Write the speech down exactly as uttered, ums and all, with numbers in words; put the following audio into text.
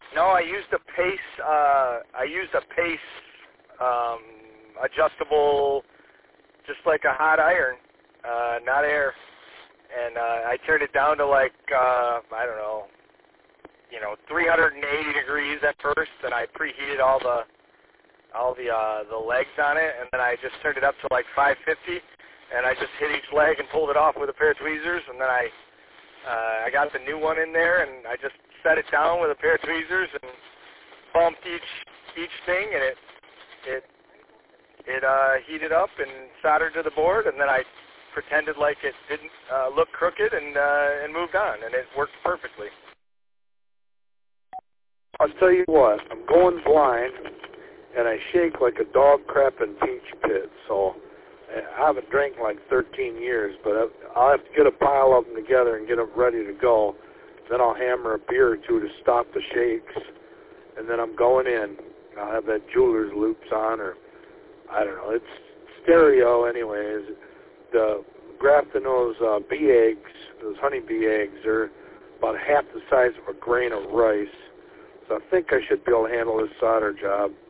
No, I used a Pace. Uh, I used a Pace um, adjustable, just like a hot iron, uh, not air. And uh, I turned it down to like uh, I don't know, you know, three hundred eighty degrees at first, and I preheated all the all the uh, the legs on it, and then I just turned it up to like five fifty, and I just hit each leg and pulled it off with a pair of tweezers, and then I uh, I got the new one in there, and I just set it down with a pair of tweezers and bumped each each thing, and it it it uh, heated up and soldered to the board, and then I pretended like it didn't uh, look crooked and uh, and moved on, and it worked perfectly. I'll tell you what, I'm going blind, and I shake like a dog crapping peach pit, so I haven't drank in like thirteen years, but I'll have to get a pile of them together and get them ready to go. Then I'll hammer a beer or two to stop the shakes, and then I'm going in. I'll have that jeweler's loops on, or I don't know. It's stereo anyways. The grafting those uh, bee eggs, those honey bee eggs, are about half the size of a grain of rice. So I think I should be able to handle this solder job.